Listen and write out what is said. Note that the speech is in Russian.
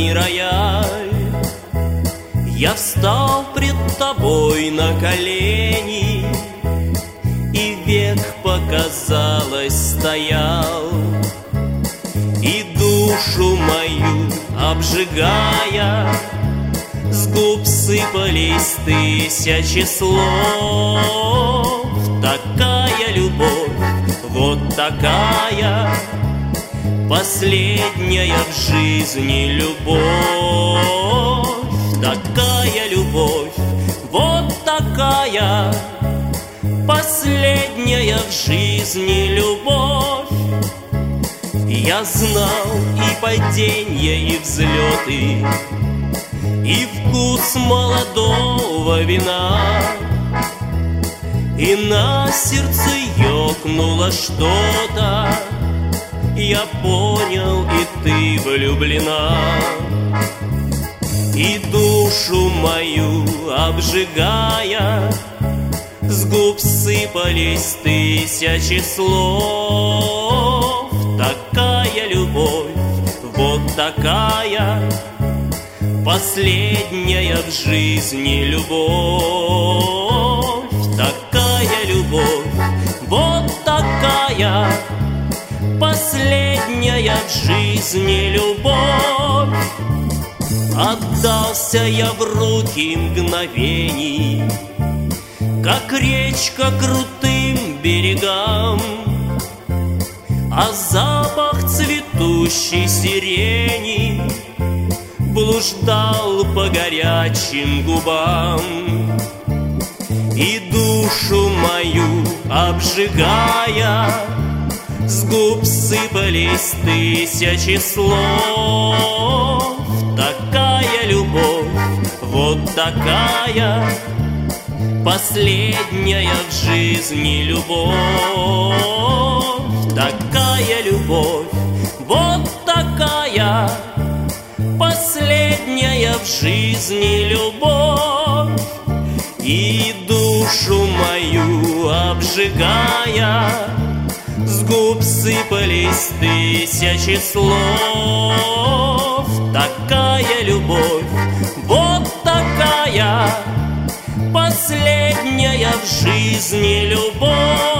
ни рояль. Я встал пред тобой на колени, и век, показалось, стоял, и душу мою обжигая, с губ сыпались тысячи слов. Такая любовь, вот такая, последняя в жизни любовь. Такая любовь, вот такая, последняя в жизни любовь. Я знал и паденья, и взлеты, и вкус молодого вина, и на сердце ёкнуло что-то. Я понял, и ты влюблена, и душу мою обжигая, с губ сыпались тысячи слов. Такая любовь, вот такая, последняя в жизни любовь. Такая любовь, вот такая, последняя в жизни любовь. Отдался я в руки мгновений, как речка крутым берегам, а запах цветущей сирени блуждал по горячим губам, и душу мою обжигая, с губ сыпались тысячи слов. Такая любовь, вот такая, последняя в жизни любовь. Такая любовь, вот такая, последняя в жизни любовь. И душу мою обжигая, с губ сыпались тысячи слов. Такая любовь, вот такая, последняя в жизни любовь.